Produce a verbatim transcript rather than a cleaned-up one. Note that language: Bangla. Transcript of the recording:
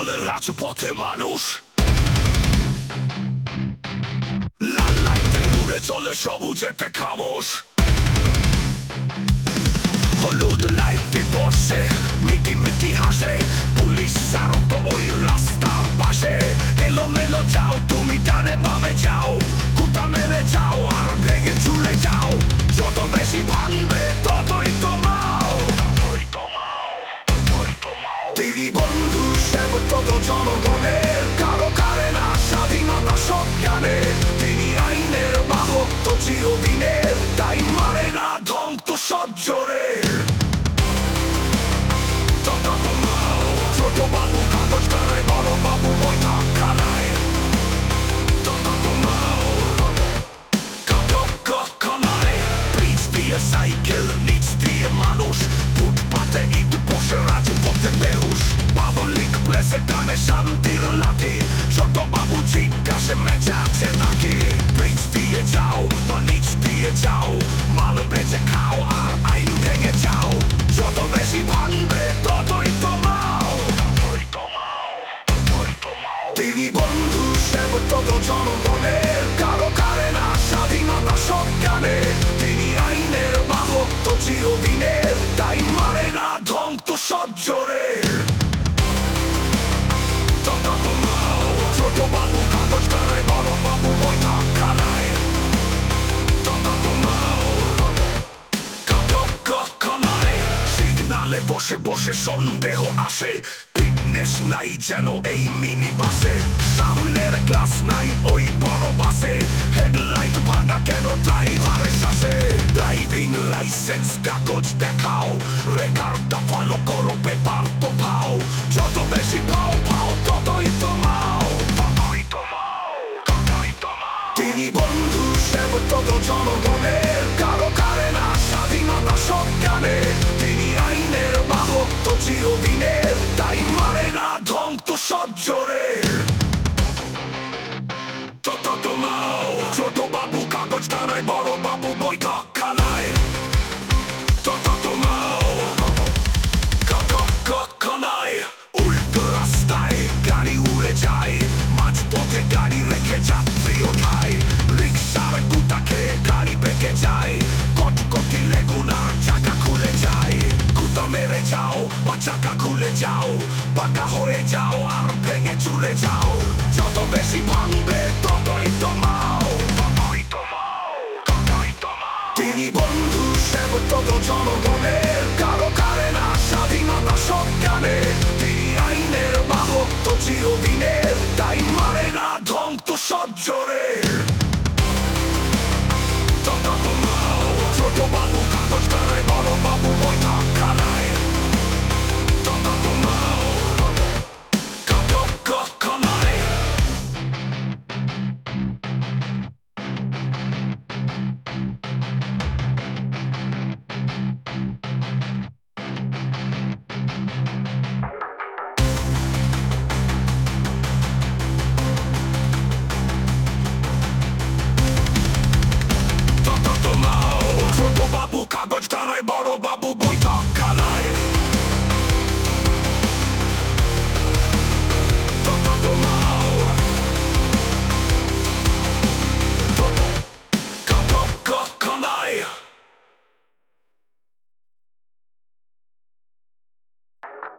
চলে রাজপথে মানুষ, লাল লাইটে উড়ে চলে সবুজেতে খামোশ। হলুদ লাইটে বসে মিটি মিটি হাসে পুলিশ সারত ওই রাস্তার পাশে। এলো মেলো যাও তুমি ডানে বামে যাও, কুটা মেরে যাও আর ভেঙে চুলে যাও। যত বেশি ভাঙবে ততই তোমাও, ততই তোমাও, ততই তোমাও। তিনি বন্ধু সেবক তত জনগণের, কারো কারে না স্বাধীনতা সজ্ঞানে। তিনি আইনের বাহক তো চিরদিনের, তাই মারে না ধ্বংস সহ্যরের। ছোট বাবু কাগজ কানায়, বড় বাবু বইটা খানায়। ব্রিজ দিয়ে সাইকেল, নিচ দিয়ে মানুষ, ফুটপাতে ইট বসে রাজপথে বেহুশ। পাবলিক প্লেসে টানে শান্তির লাঠি, ছোট বাবু জিজ্ঞাসে মেচে আছে নাকি। ব্রিজ দিয়ে যাও বা নিচ দিয়ে যাও, মাল বেচে খাও আর আইন ভেঙে যাও। যত বেশি ভাঙবে ততই তোমাও, ততই তোমাও, ততই তোমাও। তিনি বন্ধু সেবক তত জনগণের, কারো কারে না স্বাধীনতা সজ্ঞানে। তিনি আইনের বাহক তো চিরদিনের, তাই মারে না ধ্বংস সহ্যরের। ছোট বাবু কাগজ কানায়, বড় বাবু বইটা খানায়। সিগনালে বসে বসে সন্দেহ আসে, ফিটনেস নাই যেন এই মিনি বাসে। সামনের গ্লাস নাই ওই বড় বাসে, হেডলাইট ভাঙা কেন ড্রাইভারের শ্বাসে। ড্রাইভিং লাইসেন্স কাগজ দেখাও, রেকার্ডটা ফলো করো, পেপার তো পাও। যত বেশি পাও পাও ততই তোমাও, ততই তোমাও, ততই তোমাও। তিনি বন্ধু সেবক তত জনগণের, কারো কারে না স্বাধীনতা সজ্ঞানে। তিনি আইনের বাহক তো চিরদিনের, তাই মারে না ধ্বংস সহ্যরের। তত তোমাও। ছোট বাবু কাগজ কানায়, বড় বাবু বইটা খানায়। তত তোমাও, খানায়। উল্টো রাস্তায় গাড়ি উড়ে যায়, মাঝপথে গাড়ি রেখে যাত্রী ওঠায়। রিক্সার কুটা খেয়ে গাড়ি বেঁকে যায়, কটকটি লেগুনার চাকা খুলে যায়। কুটা মেরে যাও বা চাকা খুলে যাও, পাকা হয়ে যাও আর ভেঙে চুলে যাও। যত বেশি ভাঙবে ততই তোমাও, ততই তোমাও, ততই তোমাও। তিনি বন্ধু সেবক তত জনগণের, কারো কারে না স্বাধীনতা সজ্ঞানে। তিনি আইনের বাহক তো চিরদিনের, তাই মারে না ধ্বংস সহ্যরের।